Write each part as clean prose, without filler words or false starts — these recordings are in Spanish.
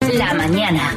La mañana.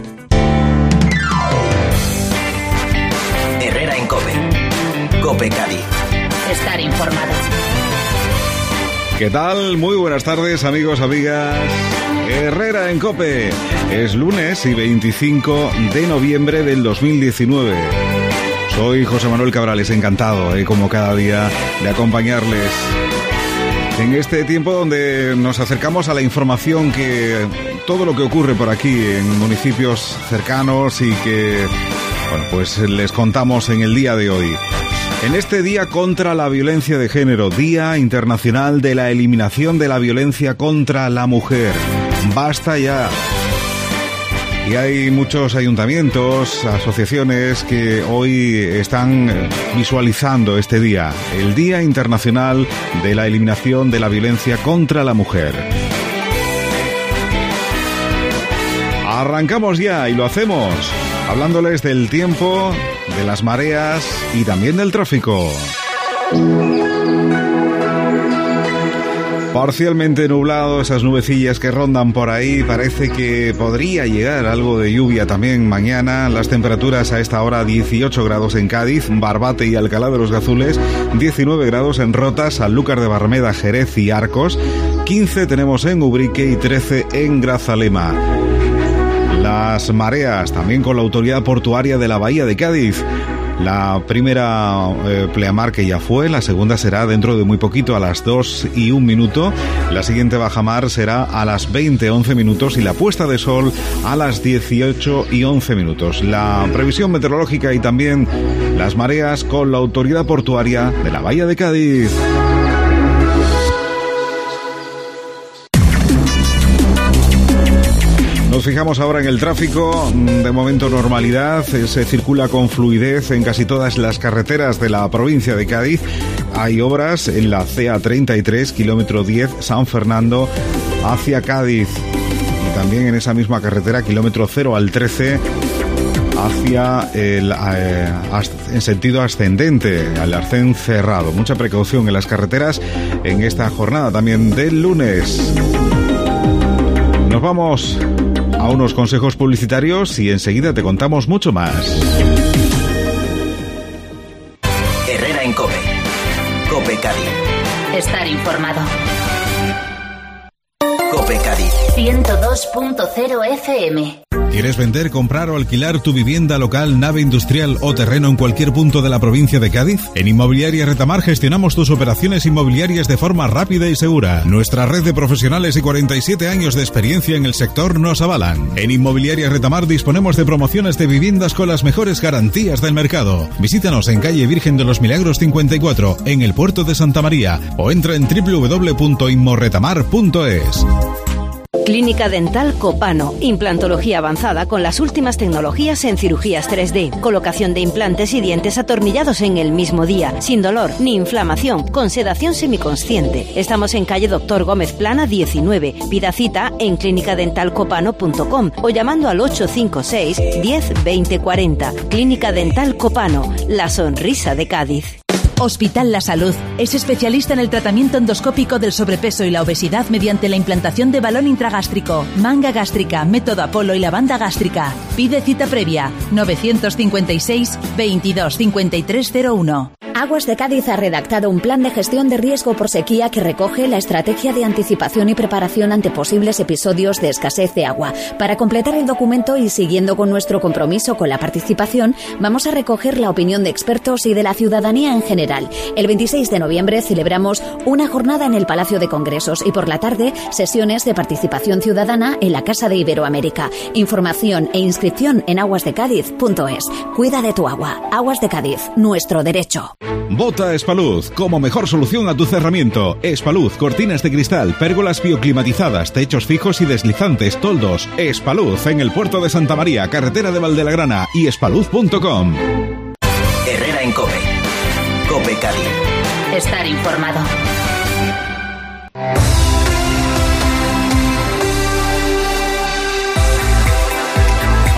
Herrera en COPE. COPE Cádiz. Estar informado. ¿Qué tal? Muy buenas tardes, amigos, amigas. Herrera en COPE. Es lunes y 25 de noviembre del 2019. Soy José Manuel Cabrales, encantado, como cada día, de acompañarles en este tiempo donde nos acercamos a la información que todo lo que ocurre por aquí en municipios cercanos y que, bueno, pues les contamos en el día de hoy. En este Día contra la Violencia de Género, Día Internacional de la Eliminación de la Violencia contra la Mujer. ¡Basta ya! Y hay muchos ayuntamientos, asociaciones que hoy están visualizando este día, el Día Internacional de la Eliminación de la Violencia contra la Mujer. Arrancamos ya y lo hacemos hablándoles del tiempo, de las mareas y también del tráfico. Parcialmente nublado, esas nubecillas que rondan por ahí, parece que podría llegar algo de lluvia también mañana. Las temperaturas a esta hora: 18 grados en Cádiz, Barbate y Alcalá de los Gazules, 19 grados en Rota, Sanlúcar de Barrameda, Jerez y Arcos, 15 tenemos en Ubrique y 13 en Grazalema. Las mareas también con la Autoridad Portuaria de la Bahía de Cádiz. La primera pleamar que ya fue, la segunda será dentro de muy poquito a las 2:01. La siguiente bajamar será a las 20:11 y la puesta de sol a las 18:11. La previsión meteorológica y también las mareas con la Autoridad Portuaria de la Bahía de Cádiz. Nos fijamos ahora en el tráfico. De momento normalidad, se circula con fluidez en casi todas las carreteras de la provincia de Cádiz. Hay obras en la CA33, kilómetro 10, San Fernando, hacia Cádiz. Y también en esa misma carretera, kilómetro 0 al 13, hacia en sentido ascendente, al arcén cerrado. Mucha precaución en las carreteras en esta jornada también del lunes. Nos vamos a unos consejos publicitarios y enseguida te contamos mucho más. Herrera en COPE. COPE Cádiz. Estar informado. COPE Cádiz. 102.0 FM. ¿Quieres vender, comprar o alquilar tu vivienda local, nave industrial o terreno en cualquier punto de la provincia de Cádiz? En Inmobiliaria Retamar gestionamos tus operaciones inmobiliarias de forma rápida y segura. Nuestra red de profesionales y 47 años de experiencia en el sector nos avalan. En Inmobiliaria Retamar disponemos de promociones de viviendas con las mejores garantías del mercado. Visítanos en calle Virgen de los Milagros 54, en el puerto de Santa María, o entra en www.inmorretamar.es. Clínica Dental Copano, implantología avanzada con las últimas tecnologías en cirugías 3D, colocación de implantes y dientes atornillados en el mismo día, sin dolor ni inflamación, con sedación semiconsciente. Estamos en calle Doctor Gómez Plana 19. Pida cita en clinicadentalcopano.com o llamando al 856 10 20 40. Clínica Dental Copano, la sonrisa de Cádiz. Hospital La Salud es especialista en el tratamiento endoscópico del sobrepeso y la obesidad mediante la implantación de balón intragástrico, manga gástrica, método Apolo y la banda gástrica. Pide cita previa 956 22 5301. Aguas de Cádiz ha redactado un plan de gestión de riesgo por sequía que recoge la estrategia de anticipación y preparación ante posibles episodios de escasez de agua. Para completar el documento y siguiendo con nuestro compromiso con la participación, vamos a recoger la opinión de expertos y de la ciudadanía en general. El 26 de noviembre celebramos una jornada en el Palacio de Congresos y por la tarde sesiones de participación ciudadana en la Casa de Iberoamérica. Información e inscripción en aguasdecádiz.es. Cuida de tu agua. Aguas de Cádiz, nuestro derecho. Vota Espaluz como mejor solución a tu cerramiento. Espaluz, cortinas de cristal, pérgolas bioclimatizadas, techos fijos y deslizantes, toldos. Espaluz en el puerto de Santa María, carretera de Valdelagrana y espaluz.com. Herrera en COPE. COPE Cádiz. Estar informado.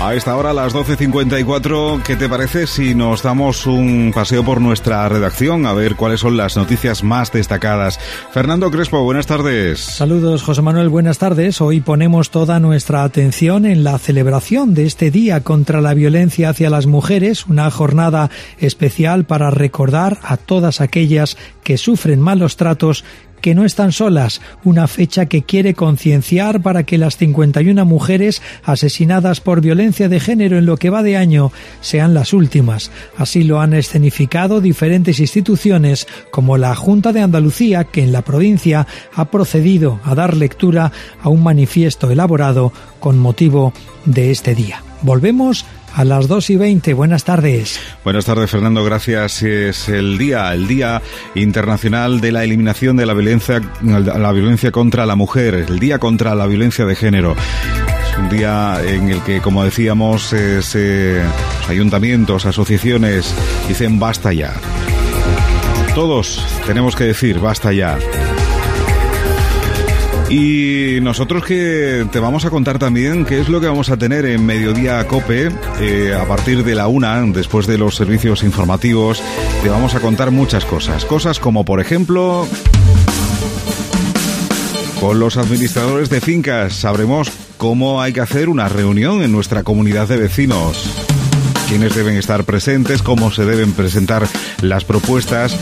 A esta hora, a las 12:54, ¿qué te parece si nos damos un paseo por nuestra redacción a ver cuáles son las noticias más destacadas? Fernando Crespo, buenas tardes. Saludos, José Manuel, buenas tardes. Hoy ponemos toda nuestra atención en la celebración de este Día contra la Violencia hacia las Mujeres, una jornada especial para recordar a todas aquellas que sufren malos tratos, que no están solas, una fecha que quiere concienciar para que las 51 mujeres asesinadas por violencia de género en lo que va de año sean las últimas. Así lo han escenificado diferentes instituciones como la Junta de Andalucía, que en la provincia ha procedido a dar lectura a un manifiesto elaborado con motivo de este día. Volvemos a las 2:20. Buenas tardes. Buenas tardes, Fernando. Gracias. Es el Día Internacional de la Eliminación de la violencia contra la mujer, el Día contra la Violencia de Género. Es un día en el que, como decíamos, ayuntamientos, asociaciones dicen basta ya. Todos tenemos que decir basta ya. Y nosotros que te vamos a contar también qué es lo que vamos a tener en Mediodía COPE a partir de la 1, después de los servicios informativos. Te vamos a contar muchas cosas. Cosas como, por ejemplo, con los administradores de fincas sabremos cómo hay que hacer una reunión en nuestra comunidad de vecinos. Quiénes deben estar presentes, cómo se deben presentar las propuestas.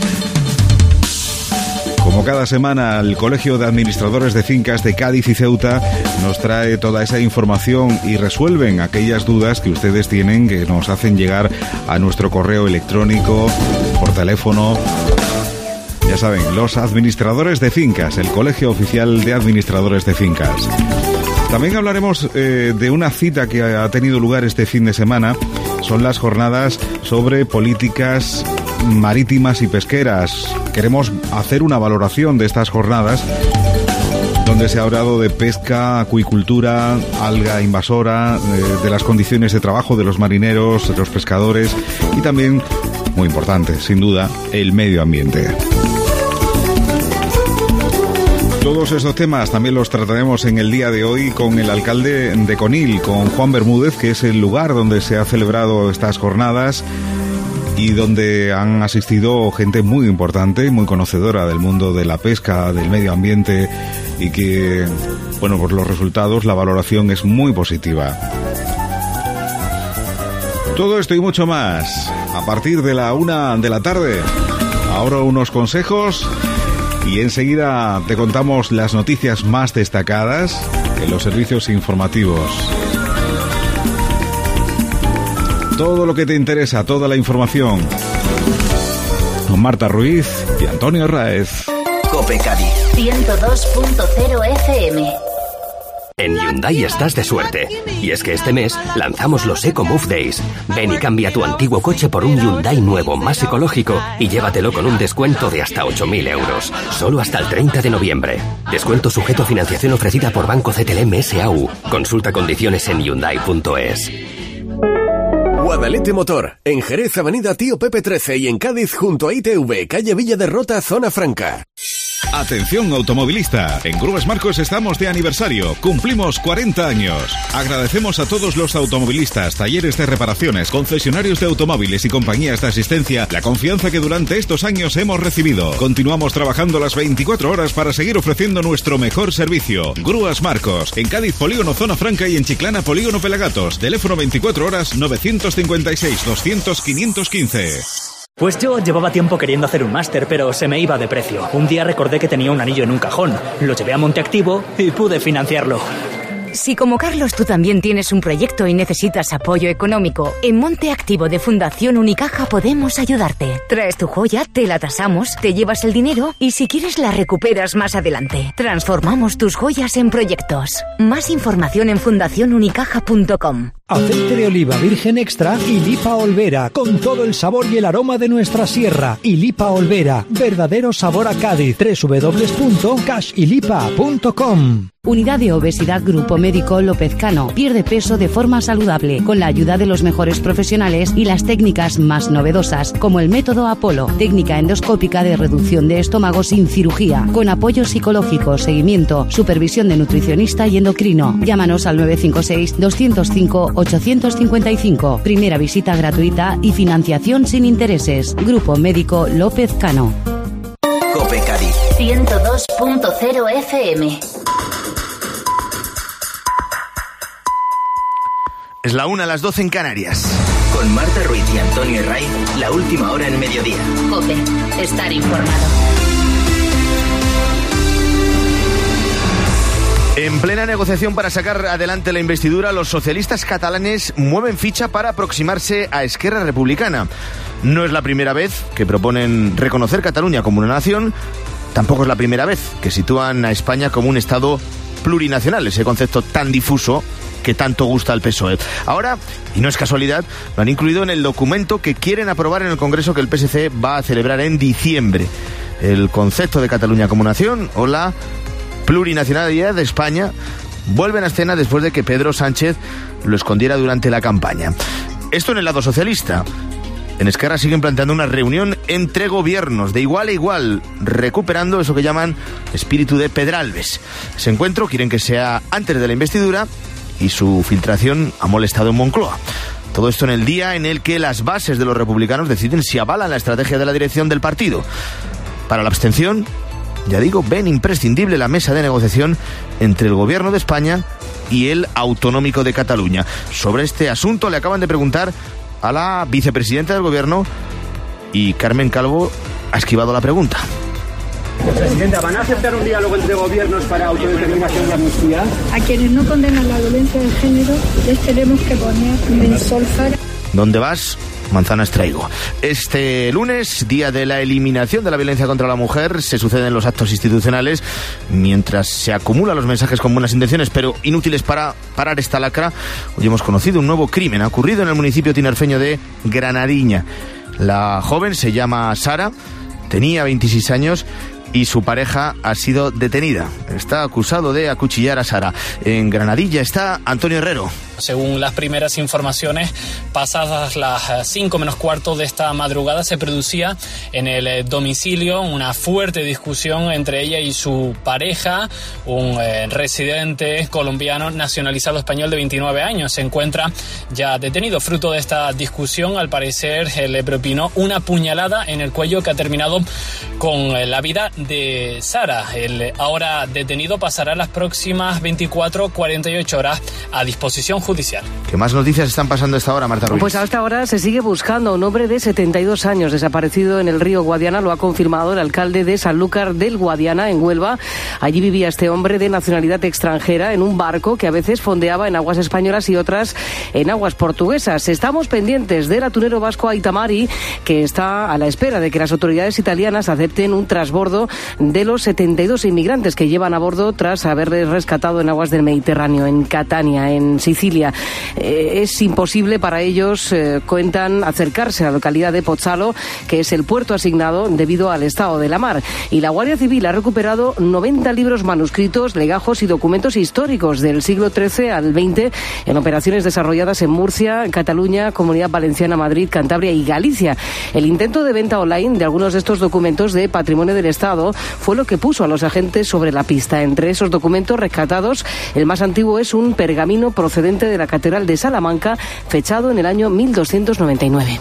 Como cada semana, el Colegio de Administradores de Fincas de Cádiz y Ceuta nos trae toda esa información y resuelven aquellas dudas que ustedes tienen, que nos hacen llegar a nuestro correo electrónico, por teléfono. Ya saben, los administradores de fincas, el Colegio Oficial de Administradores de Fincas. También hablaremos de una cita que ha tenido lugar este fin de semana. Son las jornadas sobre políticas marítimas y pesqueras. Queremos hacer una valoración de estas jornadas donde se ha hablado de pesca, acuicultura, alga invasora, de las condiciones de trabajo de los marineros, de los pescadores y también, muy importante, sin duda, el medio ambiente. Todos estos temas también los trataremos en el día de hoy con el alcalde de Conil, con Juan Bermúdez, que es el lugar donde se ha celebrado estas jornadas y donde han asistido gente muy importante, muy conocedora del mundo de la pesca, del medio ambiente, y que, bueno, por los resultados, la valoración es muy positiva. Todo esto y mucho más a partir de la 1 de la tarde. Ahora unos consejos y enseguida te contamos las noticias más destacadas en los servicios informativos. Todo lo que te interesa, toda la información. Con Marta Ruiz y Antonio Raez. COPE Cádiz 102.0 FM. En Hyundai estás de suerte. Y es que este mes lanzamos los Eco Move Days. Ven y cambia tu antiguo coche por un Hyundai nuevo, más ecológico, y llévatelo con un descuento de hasta 8.000 euros. Solo hasta el 30 de noviembre. Descuento sujeto a financiación ofrecida por Banco CTLM S.A.U. Consulta condiciones en Hyundai.es. Guadalete Motor, en Jerez, Avenida Tío Pepe 13 y en Cádiz junto a ITV, calle Villa de Rota, Zona Franca. Atención automovilista, en Grúas Marcos estamos de aniversario, cumplimos 40 años. Agradecemos a todos los automovilistas, talleres de reparaciones, concesionarios de automóviles y compañías de asistencia la confianza que durante estos años hemos recibido. Continuamos trabajando las 24 horas para seguir ofreciendo nuestro mejor servicio. Grúas Marcos, en Cádiz Polígono Zona Franca y en Chiclana Polígono Pelagatos. Teléfono 24 horas 956 200 515. Pues yo llevaba tiempo queriendo hacer un máster, pero se me iba de precio. Un día recordé que tenía un anillo en un cajón, lo llevé a Monteactivo y pude financiarlo. Si como Carlos tú también tienes un proyecto y necesitas apoyo económico, en Monte Activo de Fundación Unicaja podemos ayudarte. Traes tu joya, te la tasamos, te llevas el dinero y si quieres la recuperas más adelante. Transformamos tus joyas en proyectos. Más información en fundacionunicaja.com. Aceite de oliva virgen extra y Lipa Olvera, con todo el sabor y el aroma de nuestra sierra. Y Lipa Olvera, verdadero sabor a Cádiz. www.cashilipa.com. Unidad de Obesidad Grupo Médico López Cano. Pierde peso de forma saludable, con la ayuda de los mejores profesionales y las técnicas más novedosas, como el método Apolo, técnica endoscópica de reducción de estómago sin cirugía, con apoyo psicológico, seguimiento, supervisión de nutricionista y endocrino. Llámanos al 956 205 855. Primera visita gratuita y financiación sin intereses. Grupo Médico López Cano. COPE Cádiz 102.0 FM. Es la 1, las 12 en Canarias. Con Marta Ruiz y Antonio Herray, la última hora en mediodía. COPE, estar informado. En plena negociación para sacar adelante la investidura, los socialistas catalanes mueven ficha para aproximarse a Esquerra Republicana. No es la primera vez que proponen reconocer Cataluña como una nación, tampoco es la primera vez que sitúan a España como un Estado plurinacional, ese concepto tan difuso que tanto gusta al PSOE. Ahora, y no es casualidad, lo han incluido en el documento que quieren aprobar en el Congreso que el PSC va a celebrar en diciembre. El concepto de Cataluña como nación o la plurinacionalidad de España vuelven a escena después de que Pedro Sánchez lo escondiera durante la campaña. Esto en el lado socialista. En Esquerra siguen planteando una reunión entre gobiernos de igual a igual, recuperando eso que llaman espíritu de Pedralbes. Ese encuentro quieren que sea antes de la investidura y su filtración ha molestado en Moncloa. Todo esto en el día en el que las bases de los republicanos deciden si avalan la estrategia de la dirección del partido. Para la abstención, ya digo, ven imprescindible la mesa de negociación entre el gobierno de España y el autonómico de Cataluña. Sobre este asunto le acaban de preguntar a la vicepresidenta del gobierno y Carmen Calvo ha esquivado la pregunta. Presidenta, ¿van a aceptar un diálogo entre gobiernos para autodeterminación y amnistía? A quienes no condenan la violencia de género les tenemos que poner en solfar. ¿Dónde vas? Manzanas traigo. Este lunes, día de la eliminación de la violencia contra la mujer, se suceden los actos institucionales mientras se acumulan los mensajes con buenas intenciones pero inútiles para parar esta lacra. Hoy hemos conocido un nuevo crimen. Ha ocurrido en el municipio tinerfeño de Granadiña. La joven se llama Sara, tenía 26 años y su pareja ha sido detenida. Está acusado de acuchillar a Sara. En Granadilla está Antonio Herrero. Según las primeras informaciones, pasadas las 5 menos cuarto de esta madrugada, se producía en el domicilio una fuerte discusión entre ella y su pareja, un residente colombiano nacionalizado español de 29 años. Se encuentra ya detenido. Fruto de esta discusión, al parecer, le propinó una puñalada en el cuello que ha terminado con la vida de Sara. El ahora detenido pasará las próximas 24-48 horas a disposición judicial. ¿Qué más noticias están pasando a esta hora, Marta Ruiz? Pues hasta ahora se sigue buscando a un hombre de 72 años desaparecido en el río Guadiana. Lo ha confirmado el alcalde de Sanlúcar del Guadiana, en Huelva. Allí vivía este hombre de nacionalidad extranjera en un barco que a veces fondeaba en aguas españolas y otras en aguas portuguesas. Estamos pendientes del atunero vasco Aita Mari, que está a la espera de que las autoridades italianas acepten un transbordo de los 72 inmigrantes que llevan a bordo tras haberles rescatado en aguas del Mediterráneo, en Catania, en Sicilia. Es imposible para ellos, cuentan, acercarse a la localidad de Pozzalo, que es el puerto asignado debido al estado de la mar. Y la Guardia Civil ha recuperado 90 libros manuscritos, legajos y documentos históricos del siglo XIII al XX en operaciones desarrolladas en Murcia, Cataluña, Comunidad Valenciana, Madrid, Cantabria y Galicia. El intento de venta online de algunos de estos documentos de patrimonio del Estado fue lo que puso a los agentes sobre la pista. Entre esos documentos rescatados, el más antiguo es un pergamino procedente de la Catedral de Salamanca, fechado en el año 1299.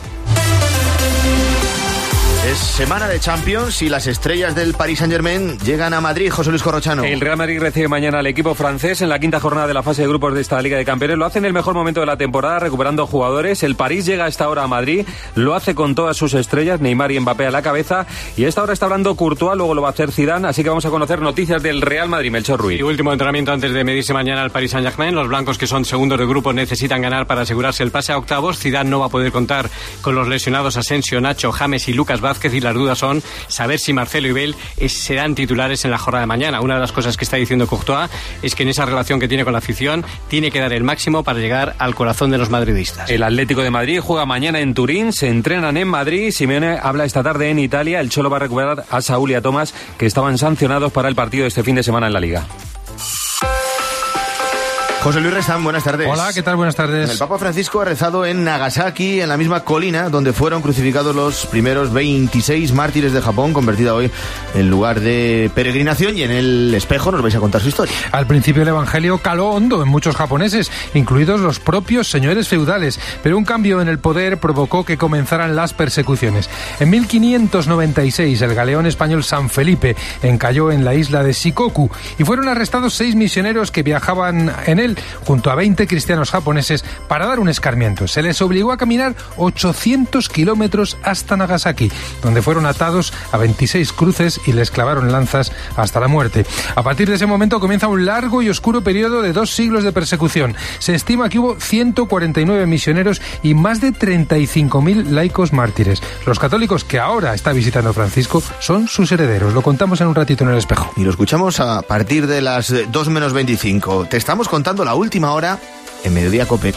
Es semana de Champions y las estrellas del Paris Saint-Germain llegan a Madrid. José Luis Corrochano. El Real Madrid recibe mañana al equipo francés en la quinta jornada de la fase de grupos de esta Liga de Campeones. Lo hace en el mejor momento de la temporada, recuperando jugadores. El París llega a esta hora a Madrid, lo hace con todas sus estrellas, Neymar y Mbappé a la cabeza. Y a esta hora está hablando Courtois, luego lo va a hacer Zidane. Así que vamos a conocer noticias del Real Madrid. Melchor Ruiz. Y último entrenamiento antes de medirse mañana al Paris Saint-Germain. Los blancos, que son segundos de grupo, necesitan ganar para asegurarse el pase a octavos. Zidane no va a poder contar con los lesionados Asensio, Nacho, James y Lucas Vázquez, y las dudas son saber si Marcelo y Bale serán titulares en la jornada de mañana. Una de las cosas que está diciendo Courtois es que en esa relación que tiene con la afición tiene que dar el máximo para llegar al corazón de los madridistas. El Atlético de Madrid juega mañana en Turín, se entrenan en Madrid. Simeone habla esta tarde en Italia. El Cholo va a recuperar a Saúl y a Tomás, que estaban sancionados para el partido de este fin de semana en la Liga. José Luis Restán, buenas tardes. Hola, ¿qué tal? Buenas tardes. El Papa Francisco ha rezado en Nagasaki, en la misma colina donde fueron crucificados los primeros 26 mártires de Japón, convertida hoy en lugar de peregrinación, y en el espejo nos vais a contar su historia. Al principio el Evangelio caló hondo en muchos japoneses, incluidos los propios señores feudales, pero un cambio en el poder provocó que comenzaran las persecuciones. En 1596 el galeón español San Felipe encalló en la isla de Shikoku y fueron arrestados 6 misioneros que viajaban en él junto a 20 cristianos japoneses para dar un escarmiento. Se les obligó a caminar 800 kilómetros hasta Nagasaki, donde fueron atados a 26 cruces y les clavaron lanzas hasta la muerte. A partir de ese momento comienza un largo y oscuro periodo de 2 siglos de persecución. Se estima que hubo 149 misioneros y más de 35.000 laicos mártires. Los católicos que ahora está visitando Francisco son sus herederos. Lo contamos en un ratito en el espejo. Y lo escuchamos a partir de las 2 menos 25. Te estamos contando la última hora en Mediodía Cope.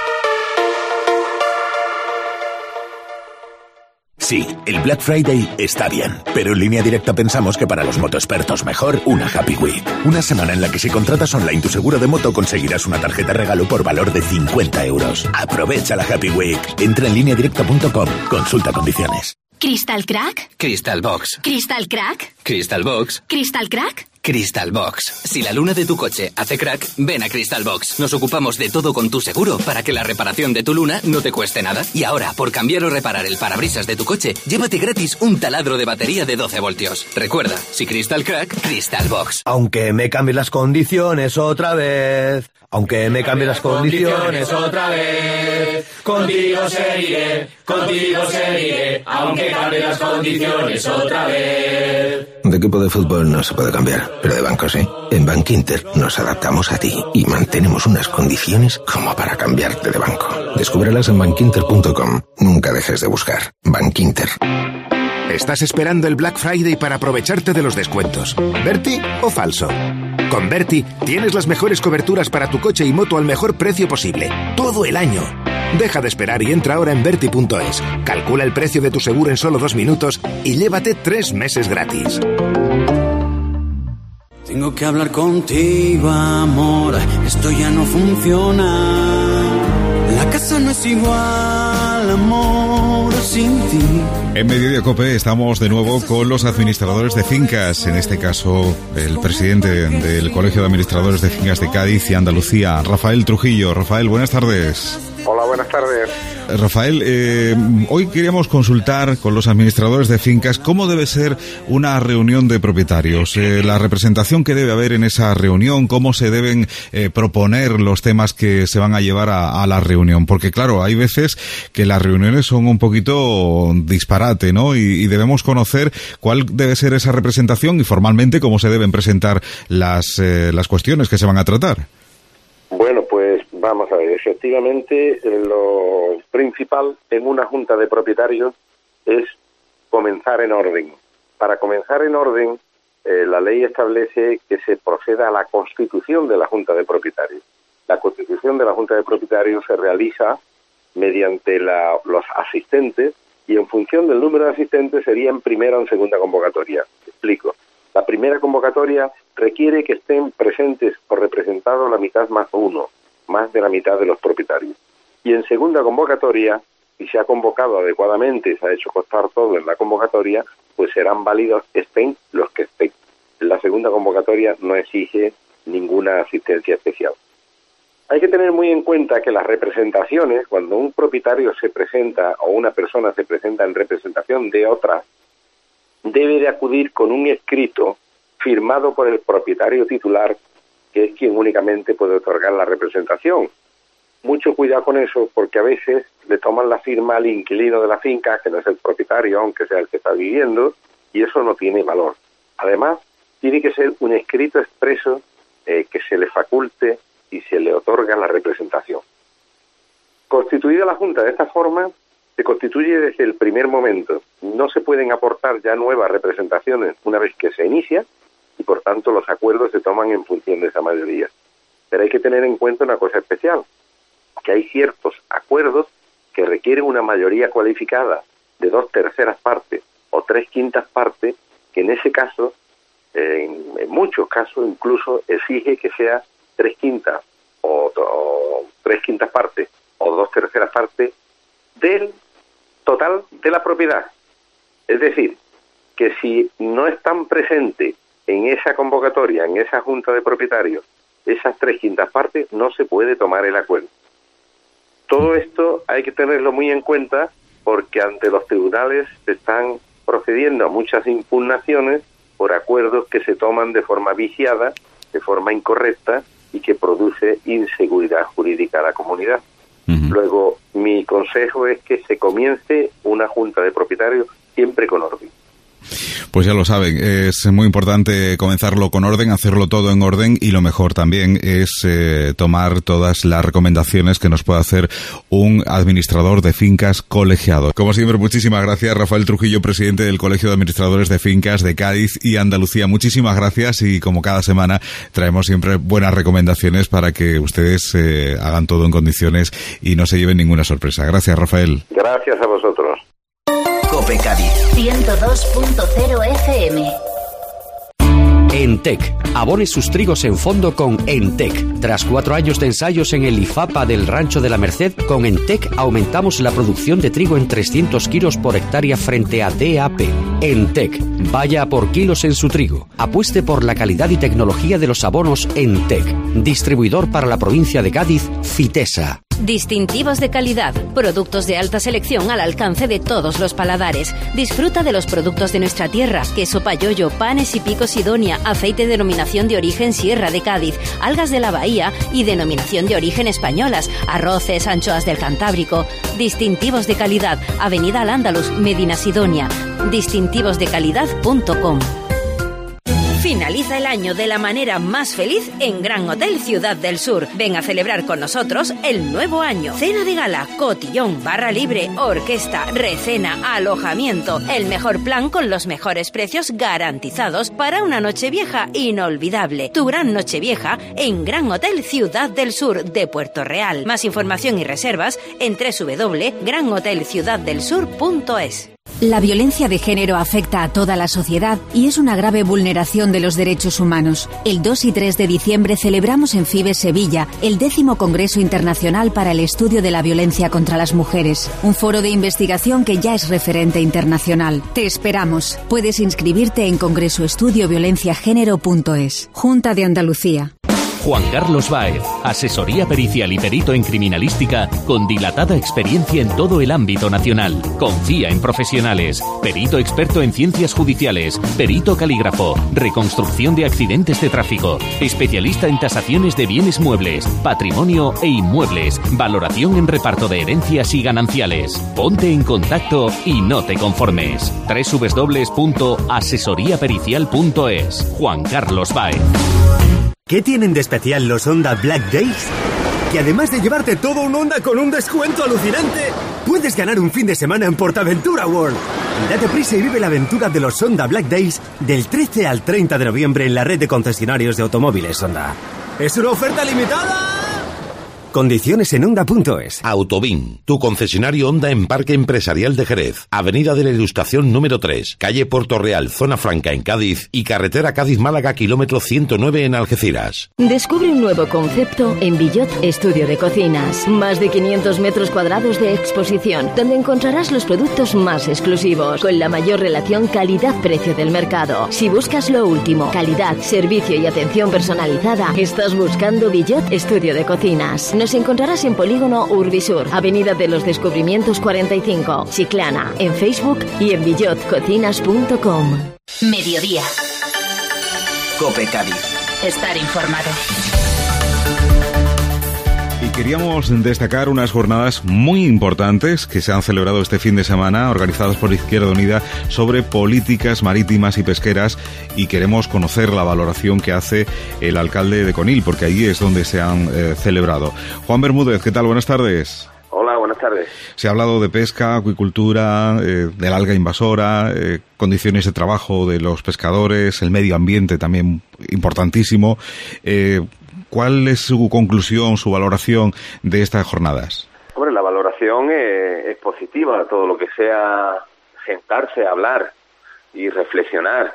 Sí, el Black Friday está bien, pero en Línea Directa pensamos que para los motoexpertos mejor una Happy Week. Una semana en la que si contratas online tu seguro de moto conseguirás una tarjeta regalo por valor de 50 euros. Aprovecha la Happy Week. Entra en lineadirecta.com. Consulta condiciones. ¿Crystal Crack? Crystal Box. ¿Crystal Crack? Crystal Box. ¿Crystal Crack? Crystal Box. Si la luna de tu coche hace crack, ven a Crystal Box. Nos ocupamos de todo con tu seguro para que la reparación de tu luna no te cueste nada. Y ahora, por cambiar o reparar el parabrisas de tu coche, llévate gratis un taladro de batería de 12 voltios. Recuerda, si Crystal Crack, Crystal Box. Aunque me cambie las condiciones otra vez. Aunque me cambie las condiciones otra vez. Contigo seguiré, aunque cambie las condiciones otra vez. De equipo de fútbol no se puede cambiar, pero de banco sí. En Bankinter nos adaptamos a ti y mantenemos unas condiciones como para cambiarte de banco. Descúbrelas en bankinter.com. Nunca dejes de buscar. Bankinter. ¿Estás esperando el Black Friday para aprovecharte de los descuentos? ¿Berti o falso? Con Berti tienes las mejores coberturas para tu coche y moto al mejor precio posible, todo el año. Deja de esperar y entra ahora en Berti.es. Calcula el precio de tu seguro en solo 2 minutos y llévate 3 meses gratis. Tengo que hablar contigo, amor. Esto ya no funciona. La casa no es igual, amor, sin ti. En Mediodía Cope estamos de nuevo con los administradores de fincas, en este caso el presidente del Colegio de Administradores de Fincas de Cádiz y Andalucía, Rafael Trujillo. Rafael, buenas tardes. Hola, buenas tardes. Rafael, hoy queríamos consultar con los administradores de fincas cómo debe ser una reunión de propietarios, la representación que debe haber en esa reunión, cómo se deben proponer los temas que se van a llevar a la reunión, porque claro, hay veces que las reuniones son un poquito disparate, ¿no? Y debemos conocer cuál debe ser esa representación y formalmente cómo se deben presentar las cuestiones que se van a tratar. Bueno, pues vamos a ver, efectivamente lo principal en una junta de propietarios es comenzar en orden. Para comenzar en orden, la ley establece que se proceda a la constitución de la junta de propietarios. La constitución de la junta de propietarios se realiza mediante los asistentes y en función del número de asistentes sería en primera o en segunda convocatoria. Explico. La primera convocatoria requiere que estén presentes o representados la mitad más uno, más de la mitad de los propietarios. Y en segunda convocatoria, si se ha convocado adecuadamente, se ha hecho constar todo en la convocatoria, pues serán válidos, estén los que estén. La segunda convocatoria no exige ninguna asistencia especial. Hay que tener muy en cuenta que las representaciones, cuando un propietario se presenta o una persona se presenta en representación de otra, debe de acudir con un escrito firmado por el propietario titular, que es quien únicamente puede otorgar la representación. Mucho cuidado con eso, porque a veces le toman la firma al inquilino de la finca, que no es el propietario, aunque sea el que está viviendo, y eso no tiene valor. Además, tiene que ser un escrito expreso que se le faculte y se le otorga la representación. Constituida la Junta de esta forma, se constituye desde el primer momento. No se pueden aportar ya nuevas representaciones una vez que se inicia y, por tanto, los acuerdos se toman en función de esa mayoría. Pero hay que tener en cuenta una cosa especial, que hay ciertos acuerdos que requieren una mayoría cualificada de 2/3 partes o 3/5 partes, que en ese caso, en muchos casos, incluso exige que sea 3/5 o o 3/5 partes o 2/3 partes del total de la propiedad. Es decir, que si no están presentes en esa convocatoria, en esa junta de propietarios, esas 3/5 partes, no se puede tomar el acuerdo. Todo esto hay que tenerlo muy en cuenta porque ante los tribunales se están procediendo a muchas impugnaciones por acuerdos que se toman de forma viciada, de forma incorrecta y que produce inseguridad jurídica a la comunidad. Luego, mi consejo es que se comience una junta de propietarios siempre con orden. Pues ya lo saben, es muy importante comenzarlo con orden, hacerlo todo en orden y lo mejor también es tomar todas las recomendaciones que nos puede hacer un administrador de fincas colegiado. Como siempre, muchísimas gracias, Rafael Trujillo, presidente del Colegio de Administradores de Fincas de Cádiz y Andalucía. Muchísimas gracias y como cada semana traemos siempre buenas recomendaciones para que ustedes hagan todo en condiciones y no se lleven ninguna sorpresa. Gracias, Rafael. Gracias a vosotros. COPE Cádiz 102.0 FM. Entec. Abone sus trigos en fondo con Entec. Tras 4 años de ensayos en el IFAPA del Rancho de la Merced, con Entec aumentamos la producción de trigo en 300 kilos por hectárea frente a DAP. Entec. Vaya por kilos en su trigo. Apueste por la calidad y tecnología de los abonos Entec. Distribuidor para la provincia de Cádiz, Fitesa. Distintivos de calidad, productos de alta selección al alcance de todos los paladares. Disfruta de los productos de nuestra tierra: queso payollo, panes y picos Sidonia, aceite de denominación de origen Sierra de Cádiz, algas de la Bahía y denominación de origen españolas, arroces, anchoas del Cantábrico. Distintivos de calidad, Avenida Al-Ándalus, Medina Sidonia. distintivosdecalidad.com. Finaliza el año de la manera más feliz en Gran Hotel Ciudad del Sur. Ven a celebrar con nosotros el nuevo año. Cena de gala, cotillón, barra libre, orquesta, recena, alojamiento. El mejor plan con los mejores precios garantizados para una nochevieja inolvidable. Tu gran nochevieja en Gran Hotel Ciudad del Sur de Puerto Real. Más información y reservas en www.granhotelciudaddelsur.es. La violencia de género afecta a toda la sociedad y es una grave vulneración de los derechos humanos. El 2 y 3 de diciembre celebramos en FIBE Sevilla el 10º Congreso Internacional para el Estudio de la Violencia contra las Mujeres, un foro de investigación que ya es referente internacional. Te esperamos. Puedes inscribirte en congresoestudioviolenciagénero.es. Junta de Andalucía. Juan Carlos Báez, asesoría pericial y perito en criminalística con dilatada experiencia en todo el ámbito nacional. Confía en profesionales. Perito experto en ciencias judiciales, perito calígrafo, reconstrucción de accidentes de tráfico, especialista en tasaciones de bienes muebles, patrimonio e inmuebles, valoración en reparto de herencias y gananciales. Ponte en contacto y no te conformes. www.asesoriapericial.es. Juan Carlos Báez. ¿Qué tienen de especial los Honda Black Days? Que además de llevarte todo un Honda con un descuento alucinante, puedes ganar un fin de semana en PortAventura World. Date prisa y vive la aventura de los Honda Black Days del 13 al 30 de noviembre en la red de concesionarios de automóviles Honda. ¡Es una oferta limitada! Condiciones en Honda.es. Autobin, tu concesionario Honda en Parque Empresarial de Jerez, Avenida de la Ilustración número 3, calle Puerto Real, Zona Franca en Cádiz y carretera Cádiz-Málaga, kilómetro 109 en Algeciras. Descubre un nuevo concepto en Villot Estudio de Cocinas. Más de 500 metros cuadrados de exposición, donde encontrarás los productos más exclusivos, con la mayor relación calidad-precio del mercado. Si buscas lo último, calidad, servicio y atención personalizada, estás buscando Villot Estudio de Cocinas. Nos encontrarás en Polígono Urbisur, Avenida de los Descubrimientos 45, Chiclana, en Facebook y en villotcocinas.com. Mediodía. COPE Cádiz. Estar informado. Y queríamos destacar unas jornadas muy importantes que se han celebrado este fin de semana, organizadas por Izquierda Unida, sobre políticas marítimas y pesqueras, y queremos conocer la valoración que hace el alcalde de Conil, porque allí es donde se han celebrado. Juan Bermúdez, ¿qué tal? Buenas tardes. Hola, buenas tardes. Se ha hablado de pesca, acuicultura, del alga invasora, condiciones de trabajo de los pescadores, el medio ambiente también importantísimo. ¿Cuál es su conclusión, su valoración de estas jornadas? Hombre, la valoración es positiva. Todo lo que sea sentarse, hablar y reflexionar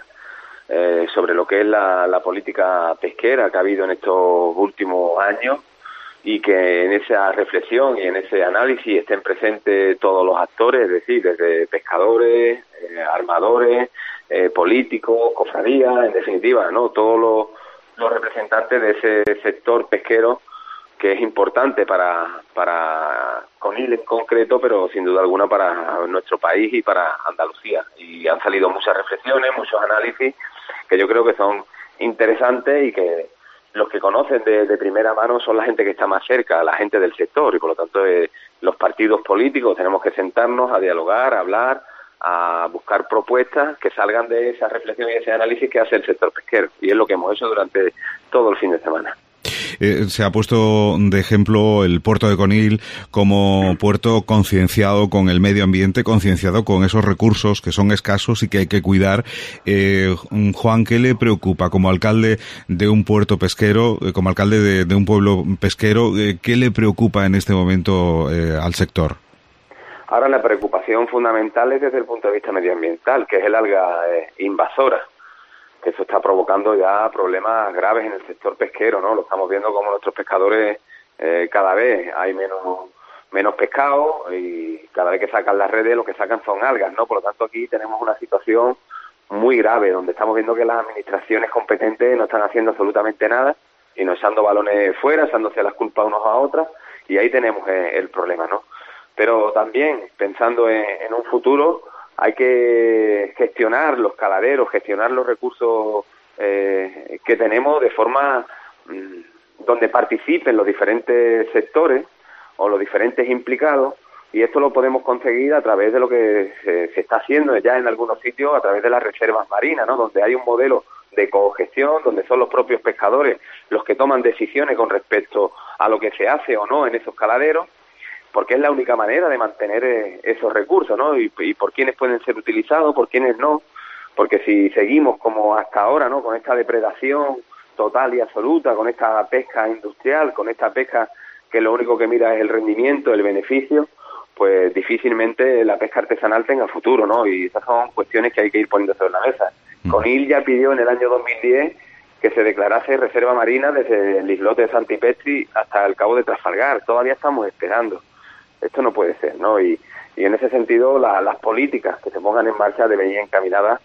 sobre lo que es la política pesquera que ha habido en estos últimos años y que en esa reflexión y en ese análisis estén presentes todos los actores, es decir, desde pescadores, armadores, políticos, cofradías, en definitiva, ¿no? Todos los representantes de ese sector pesquero que es importante para Conil en concreto, pero sin duda alguna para nuestro país y para Andalucía. Y han salido muchas reflexiones, muchos análisis que yo creo que son interesantes y que los que conocen de primera mano son la gente que está más cerca, la gente del sector, y por lo tanto los partidos políticos tenemos que sentarnos a dialogar, a hablar, a buscar propuestas que salgan de esa reflexión y ese análisis que hace el sector pesquero, y es lo que hemos hecho durante todo el fin de semana. Se ha puesto de ejemplo el puerto de Conil como puerto concienciado con el medio ambiente, concienciado con esos recursos que son escasos y que hay que cuidar. Juan, ¿qué le preocupa como alcalde de un puerto pesquero, como alcalde de un pueblo pesquero, qué le preocupa en este momento al sector? Ahora la preocupación fundamental es desde el punto de vista medioambiental, que es el alga invasora. Eso está provocando ya problemas graves en el sector pesquero, ¿no? Lo estamos viendo como nuestros pescadores cada vez hay menos pescado y cada vez que sacan las redes lo que sacan son algas, ¿no? Por lo tanto aquí tenemos una situación muy grave donde estamos viendo que las administraciones competentes no están haciendo absolutamente nada y nos echando balones fuera, echándose las culpas unos a otros, y ahí tenemos el problema, ¿no? Pero también pensando en un futuro, hay que gestionar los caladeros, gestionar los recursos que tenemos de forma donde participen los diferentes sectores o los diferentes implicados, y esto lo podemos conseguir a través de lo que se está haciendo ya en algunos sitios, a través de las reservas marinas, ¿no? Donde hay un modelo de cogestión, donde son los propios pescadores los que toman decisiones con respecto a lo que se hace o no en esos caladeros, porque es la única manera de mantener esos recursos, ¿no? Y por quiénes pueden ser utilizados, por quiénes no, porque si seguimos como hasta ahora, ¿no? Con esta depredación total y absoluta, con esta pesca industrial, con esta pesca que lo único que mira es el rendimiento, el beneficio, pues difícilmente la pesca artesanal tenga futuro, ¿no? Y esas son cuestiones que hay que ir poniendo sobre la mesa. Conil ya pidió en el año 2010 que se declarase reserva marina desde el islote de Santipetri hasta el cabo de Trafalgar. Todavía estamos esperando. Esto no puede ser, ¿no? Y en ese sentido las políticas que se pongan en marcha deben ir encaminadas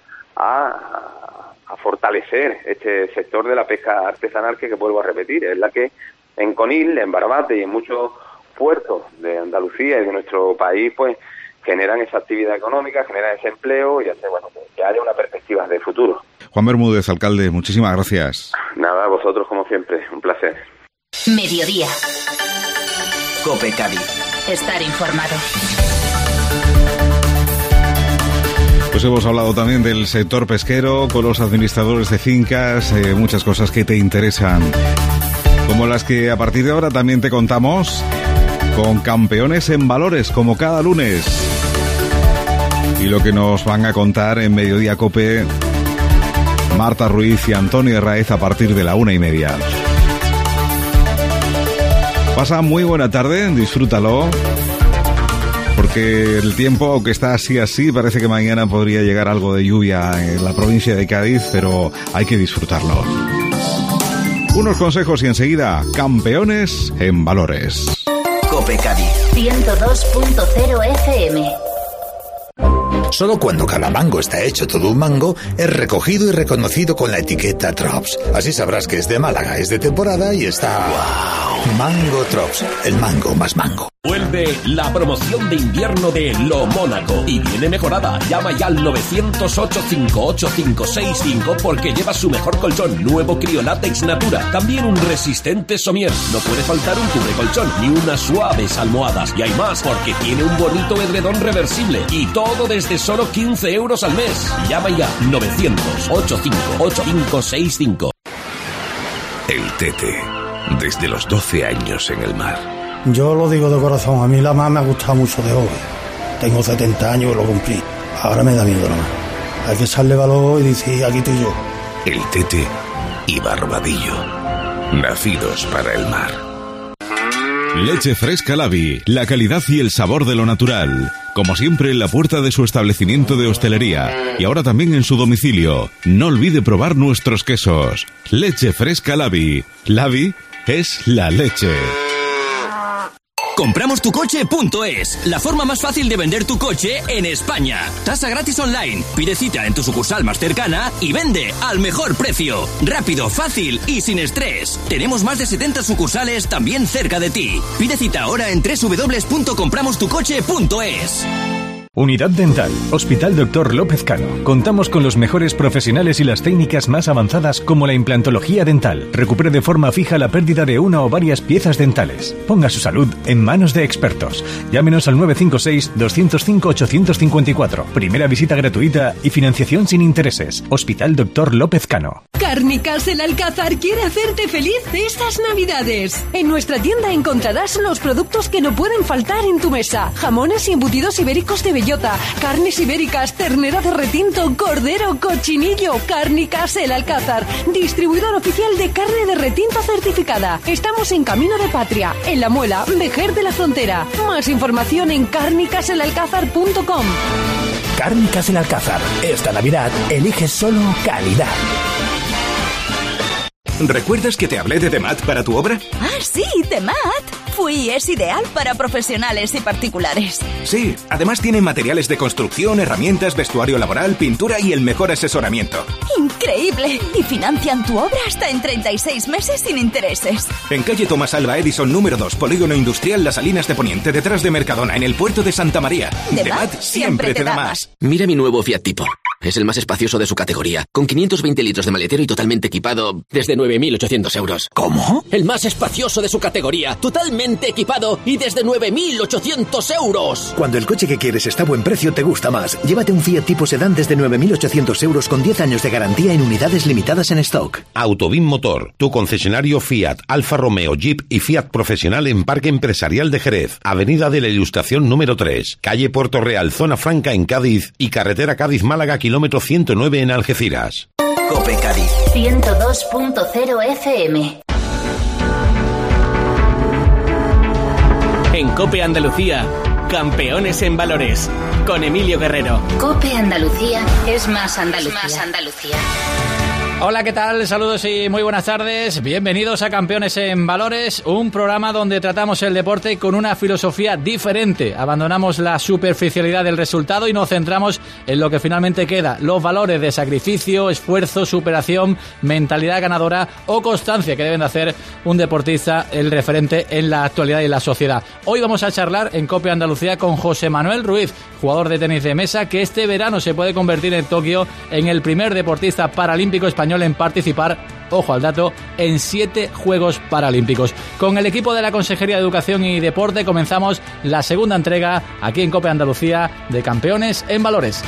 a fortalecer este sector de la pesca artesanal que vuelvo a repetir, es la que en Conil, en Barbate y en muchos puertos de Andalucía y de nuestro país, pues generan esa actividad económica, generan ese empleo y hace, bueno, que haya una perspectiva de futuro. Juan Bermúdez, alcalde, muchísimas gracias. Nada, a vosotros como siempre, un placer. Mediodía. COPE Cádiz. Estar informado. Pues hemos hablado también del sector pesquero con los administradores de fincas, muchas cosas que te interesan, como las que a partir de ahora también te contamos con Campeones en Valores, como cada lunes. Y lo que nos van a contar en Mediodía COPE Marta Ruiz y Antonio Herráez a partir de la 1:30. Pasa muy buena tarde, disfrútalo, porque el tiempo, aunque está así, parece que mañana podría llegar algo de lluvia en la provincia de Cádiz, pero hay que disfrutarlo. Unos consejos y enseguida, Campeones en Valores. COPE Cádiz 102.0 FM. Solo cuando cada mango está hecho todo un mango, es recogido y reconocido con la etiqueta Drops. Así sabrás que es de Málaga, es de temporada y está... ¡Wow! Mango Drops, el mango más mango. Vuelve la promoción de invierno de Lo Mónaco y viene mejorada. Llama ya al 900-858-565 porque lleva su mejor colchón, nuevo Criolatex Natura. También un resistente somier. No puede faltar un cubrecolchón ni unas suaves almohadas. Y hay más porque tiene un bonito edredón reversible. Y todo desde solo 15 euros al mes. Llama ya 900-858-565. El Tete, desde los 12 años en el mar. Yo lo digo de corazón, a mí la mar me ha gustado mucho de joven. Tengo 70 años y lo cumplí. Ahora me da miedo la mar. Hay que echarle valor y decir, aquí estoy yo. El Tete y Barbadillo, nacidos para el mar. Leche fresca Lavi, la calidad y el sabor de lo natural. Como siempre en la puerta de su establecimiento de hostelería y ahora también en su domicilio. No olvide probar nuestros quesos. Leche fresca Lavi. Lavi es la leche. Compramostucoche.es, la forma más fácil de vender tu coche en España. Tasa gratis online. Pide cita en tu sucursal más cercana y vende al mejor precio. Rápido, fácil y sin estrés. Tenemos más de 70 sucursales también cerca de ti. Pide cita ahora en www.compramostucoche.es. Unidad Dental, Hospital Dr. López Cano. Contamos con los mejores profesionales y las técnicas más avanzadas como la implantología dental. Recupere de forma fija la pérdida de una o varias piezas dentales. Ponga su salud en manos de expertos. Llámenos al 956-205-854. Primera visita gratuita y financiación sin intereses. Hospital Dr. López Cano. Cárnicas El Alcázar quiere hacerte feliz estas Navidades. En nuestra tienda encontrarás los productos que no pueden faltar en tu mesa. Jamones y embutidos ibéricos de bellota, carnes ibéricas, ternera de retinto, cordero, cochinillo. Cárnicas El Alcázar, distribuidor oficial de carne de retinto certificada. Estamos en Camino de Patria, en La Muela, Vejer de la Frontera. Más información en cárnicaselalcázar.com. Cárnicas El Alcázar. Esta Navidad elige solo calidad. ¿Recuerdas que te hablé de DEMAT para tu obra? Ah, sí, DEMAT. Es ideal para profesionales y particulares. Sí, además tiene materiales de construcción, herramientas, vestuario laboral, pintura y el mejor asesoramiento. ¡Increíble! Y financian tu obra hasta en 36 meses sin intereses. En calle Tomás Alba Edison número 2, Polígono Industrial Las Salinas de Poniente, detrás de Mercadona, en el puerto de Santa María. DEMAT siempre te da más. Mira mi nuevo Fiat Tipo. Es el más espacioso de su categoría, con 520 litros de maletero y totalmente equipado desde 9.800 euros. ¿Cómo? El más espacioso de su categoría, totalmente equipado y desde 9.800 euros. Cuando el coche que quieres está a buen precio, te gusta más. Llévate un Fiat Tipo Sedán desde 9.800 euros con 10 años de garantía en unidades limitadas en stock. Autobim Motor, tu concesionario Fiat, Alfa Romeo, Jeep y Fiat Profesional en Parque Empresarial de Jerez, Avenida de la Ilustración número 3, calle Puerto Real, Zona Franca en Cádiz y carretera Cádiz-Málaga, kilómetro 109 en Algeciras. COPE Cádiz 102.0 FM. En COPE Andalucía, campeones en valores, con Emilio Guerrero. COPE Andalucía es más Andalucía. Hola, ¿qué tal? Saludos y muy buenas tardes. Bienvenidos a Campeones en Valores, un programa donde tratamos el deporte con una filosofía diferente. Abandonamos la superficialidad del resultado y nos centramos en lo que finalmente queda, los valores de sacrificio, esfuerzo, superación, mentalidad ganadora o constancia que deben de hacer un deportista, el referente en la actualidad y en la sociedad. Hoy vamos a charlar en COPE Andalucía con José Manuel Ruiz, jugador de tenis de mesa que este verano se puede convertir en Tokio en el primer deportista paralímpico español en participar, ojo al dato, en 7 Juegos Paralímpicos. Con el equipo de la Consejería de Educación y Deporte comenzamos la segunda entrega aquí en COPE Andalucía de Campeones en Valores.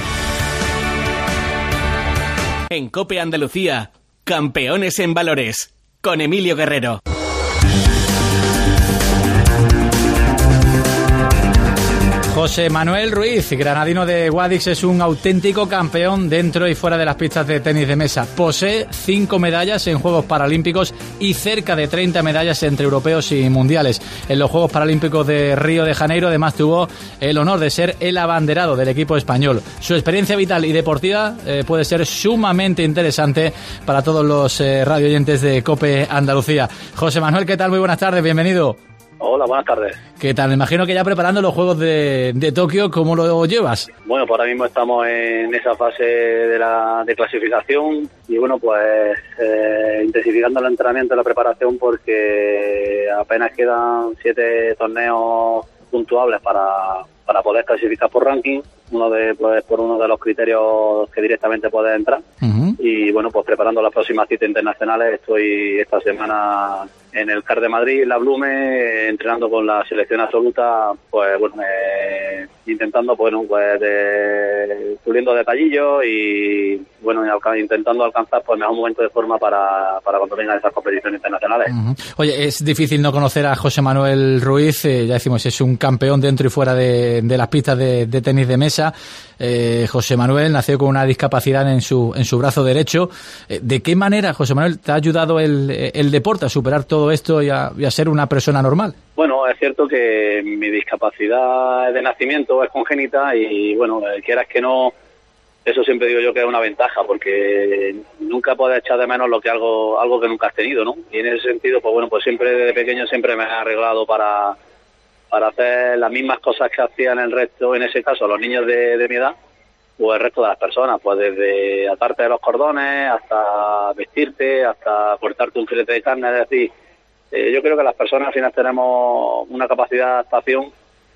En COPE Andalucía, Campeones en Valores, con Emilio Guerrero. José Manuel Ruiz, granadino de Guadix, es un auténtico campeón dentro y fuera de las pistas de tenis de mesa. Posee 5 medallas en Juegos Paralímpicos y cerca de 30 medallas entre europeos y mundiales. En los Juegos Paralímpicos de Río de Janeiro además tuvo el honor de ser el abanderado del equipo español. Su experiencia vital y deportiva puede ser sumamente interesante para todos los radioyentes de COPE Andalucía. José Manuel, ¿qué tal? Muy buenas tardes, bienvenido. Hola, buenas tardes. ¿Qué tal? Me imagino que ya preparando los Juegos de Tokio, ¿cómo lo llevas? Bueno, pues ahora mismo estamos en esa fase de clasificación y bueno, pues intensificando el entrenamiento y la preparación porque apenas quedan 7 torneos puntuables para poder clasificar por ranking, por uno de los criterios que directamente puedes entrar. Uh-huh. Y bueno, pues preparando las próximas citas internacionales. Estoy esta semana en el CAR de Madrid, en la Blume, entrenando con la selección absoluta, pues bueno, intentando, pues puliendo detallillos y bueno, intentando alcanzar pues mejor momento de forma para cuando vengan esas competiciones internacionales. Uh-huh. Oye, es difícil no conocer a José Manuel Ruiz, ya decimos, es un campeón dentro y fuera de las pistas de tenis de mesa. José Manuel nació con una discapacidad en su brazo derecho. ¿De qué manera, José Manuel, te ha ayudado el deporte a superar todo esto y a ser una persona normal? Bueno, es cierto que mi discapacidad de nacimiento es congénita y bueno, quieras que no, eso siempre digo yo que es una ventaja porque nunca puedes echar de menos algo que nunca has tenido, ¿no? Y en ese sentido, pues bueno, pues siempre desde pequeño siempre me he arreglado para para hacer las mismas cosas que hacían el resto, en ese caso los niños de mi edad, o el resto de las personas, pues desde atarte de los cordones hasta vestirte, hasta cortarte un filete de carne. Es decir, yo creo que las personas al final tenemos una capacidad de adaptación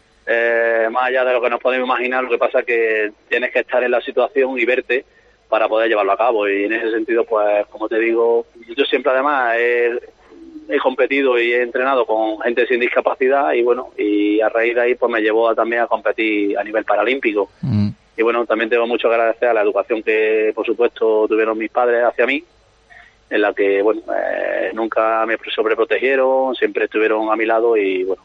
más allá de lo que nos podemos imaginar. Lo que pasa es que tienes que estar en la situación y verte para poder llevarlo a cabo, y en ese sentido, pues como te digo, yo siempre además he competido y he entrenado con gente sin discapacidad, y bueno, y a raíz de ahí pues me llevó también a competir a nivel paralímpico. Y bueno, también tengo mucho que agradecer a la educación que por supuesto tuvieron mis padres hacia mí, en la que bueno, nunca me sobreprotegieron, siempre estuvieron a mi lado, y bueno,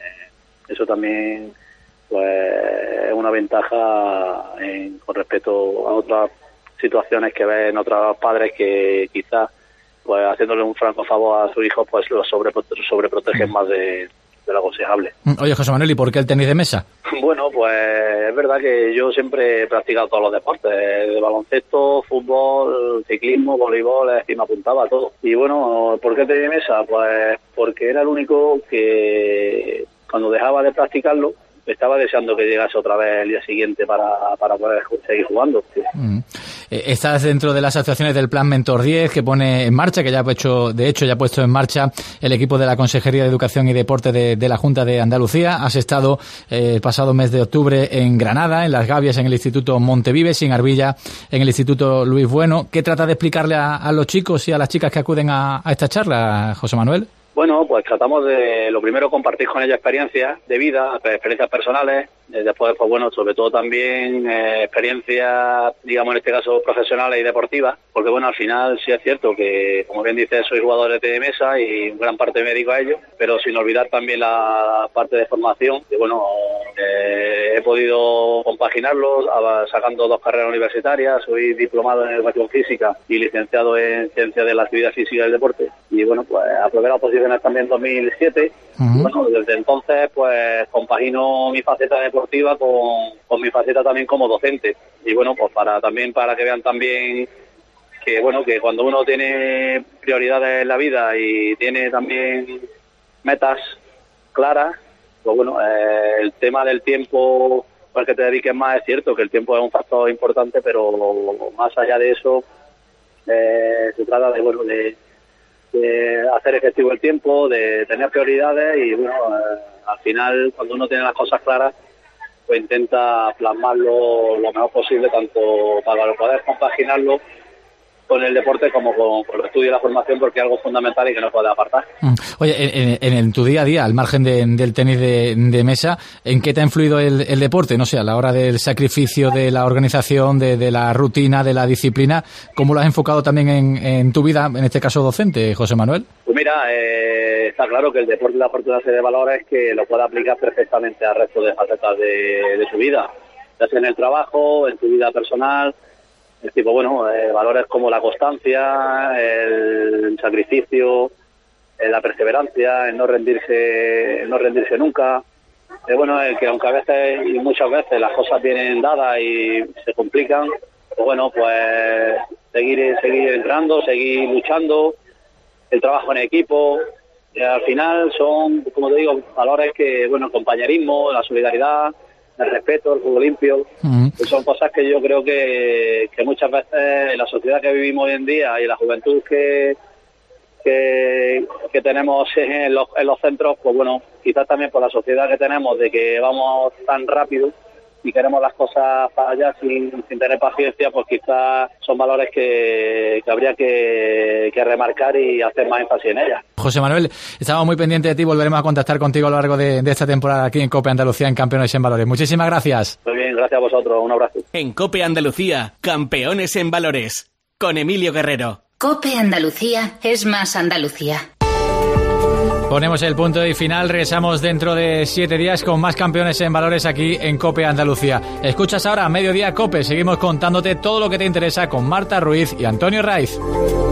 eso también pues es una ventaja con respecto a otras situaciones que ven otros padres que quizás pues haciéndole un franco favor a su hijo pues lo sobreprotegen más de lo aconsejable. Oye, José Manuel, ¿y por qué el tenis de mesa? Bueno, pues es verdad que yo siempre he practicado todos los deportes, de baloncesto, fútbol, ciclismo, voleibol, y me apuntaba a todo. Y bueno, ¿por qué tenis de mesa? Pues porque era el único que cuando dejaba de practicarlo estaba deseando que llegase otra vez el día siguiente para poder seguir jugando. Sí. Estás dentro de las actuaciones del Plan Mentor 10 que pone en marcha, que ya ha puesto en marcha el equipo de la Consejería de Educación y Deporte de la Junta de Andalucía. Has estado el pasado mes de octubre en Granada, en Las Gavias, en el Instituto Montevives, y en Arbilla, en el Instituto Luis Bueno. ¿Qué trata de explicarle a los chicos y a las chicas que acuden a esta charla, José Manuel? Bueno, pues tratamos de, lo primero, compartir con ellos experiencias de vida, experiencias personales, después, pues bueno, sobre todo también experiencias, digamos, en este caso profesionales y deportivas, porque bueno, al final sí es cierto que, como bien dices, soy jugador de tenis de mesa y en gran parte médico a ello, pero sin olvidar también la parte de formación, que bueno, he podido compaginarlo sacando 2 carreras universitarias. Soy diplomado en Educación Física y licenciado en Ciencias de la Actividad Física y el Deporte, y bueno, pues aprobé la oposición también en 2007. Bueno, desde entonces pues compagino mi faceta deportiva con mi faceta también como docente, y bueno, pues para que vean también que bueno, que cuando uno tiene prioridades en la vida y tiene también metas claras, pues bueno, el tema del tiempo al que te dediques más, es cierto que el tiempo es un factor importante, pero más allá de eso se trata de bueno, de hacer efectivo el tiempo, de tener prioridades, y bueno, al final cuando uno tiene las cosas claras pues intenta plasmarlo lo mejor posible, tanto para poder compaginarlo con el deporte como con el estudio y la formación, porque es algo fundamental y que no puede apartar. Oye, en tu día a día, al margen del tenis de mesa, ¿en qué te ha influido el deporte? No sé, a la hora del sacrificio, de la organización, de la rutina, de la disciplina, ¿cómo lo has enfocado también en tu vida, en este caso docente, José Manuel? Pues mira, está claro que el deporte le aporta una serie de valores que lo puede aplicar perfectamente al resto de facetas de su vida, ya sea en el trabajo, en tu vida personal. Es tipo, bueno, valores como la constancia, el sacrificio, la perseverancia, el no rendirse nunca. Bueno, que aunque a veces y muchas veces las cosas vienen dadas y se complican, pues bueno, pues seguir entrando, seguir luchando, el trabajo en equipo. Al final son, como te digo, valores que, bueno, el compañerismo, la solidaridad, el respeto, el juego limpio, son cosas que yo creo que muchas veces en la sociedad que vivimos hoy en día y en la juventud que tenemos en los centros, pues bueno, quizás también por la sociedad que tenemos, de que vamos tan rápido y queremos las cosas para allá sin tener paciencia, pues quizás son valores que habría que remarcar y hacer más énfasis en ellas. José Manuel, estamos muy pendientes de ti, volveremos a contactar contigo a lo largo de esta temporada aquí en COPE Andalucía, en Campeones en Valores. Muchísimas gracias. Muy bien, gracias a vosotros, un abrazo. En COPE Andalucía, Campeones en Valores, con Emilio Guerrero. COPE Andalucía es más Andalucía. Ponemos el punto y final, regresamos dentro de 7 días con más Campeones en Valores aquí en COPE Andalucía. Escuchas ahora a Mediodía COPE, seguimos contándote todo lo que te interesa con Marta Ruiz y Antonio Raiz.